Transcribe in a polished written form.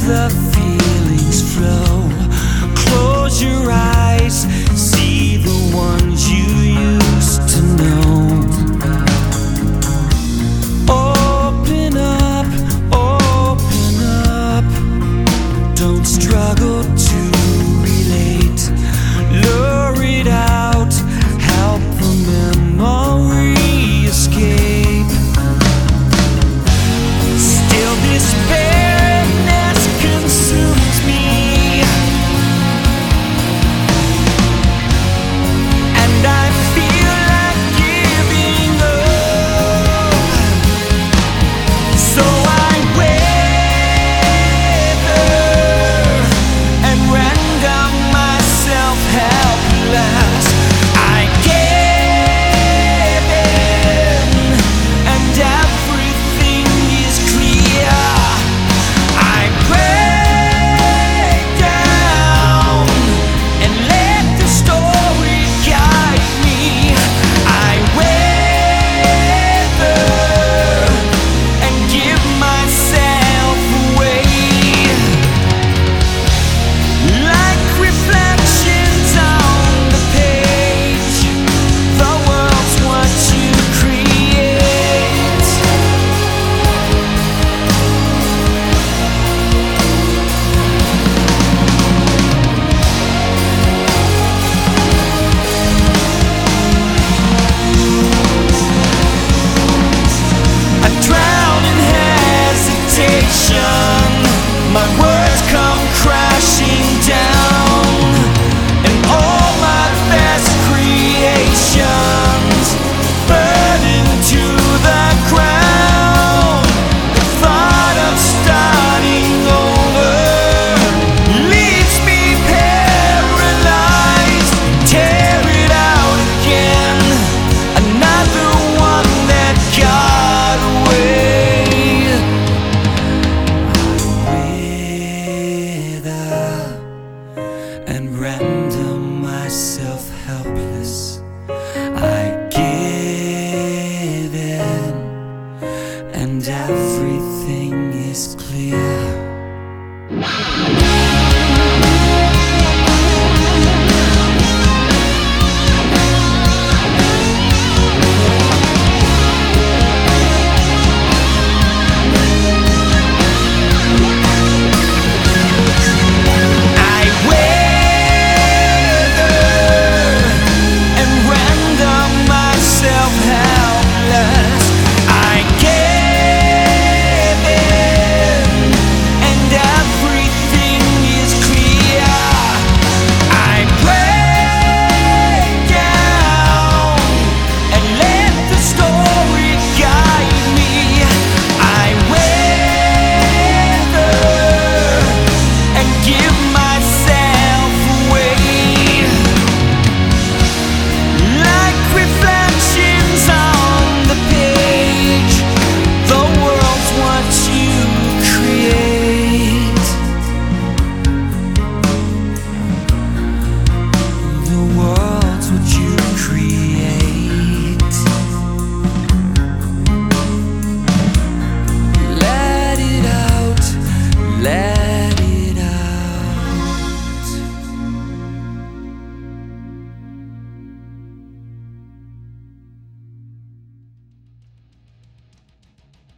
the feelings flow. Close your eyes, see the ones you used to know. Open up, open up. Don't struggle to relate. Lure it out, help the memory escape. Still this barrenness consumes me, and I feel like giving up. So I waver and render myself helpless. I give in, and everything is clear. I break down and let the story guide me. I waver and give myself away. Like reflections on the page, the world's what you create. I drown in hesitation, my words come crashing down, and all my best creations burn to the ground. The thought of starting over leaves me paralyzed. Tear it out again, another one that got away. Wither and render myself helpless. I give in, and everything is clear. I waver and render myself helpless. I give in, and everything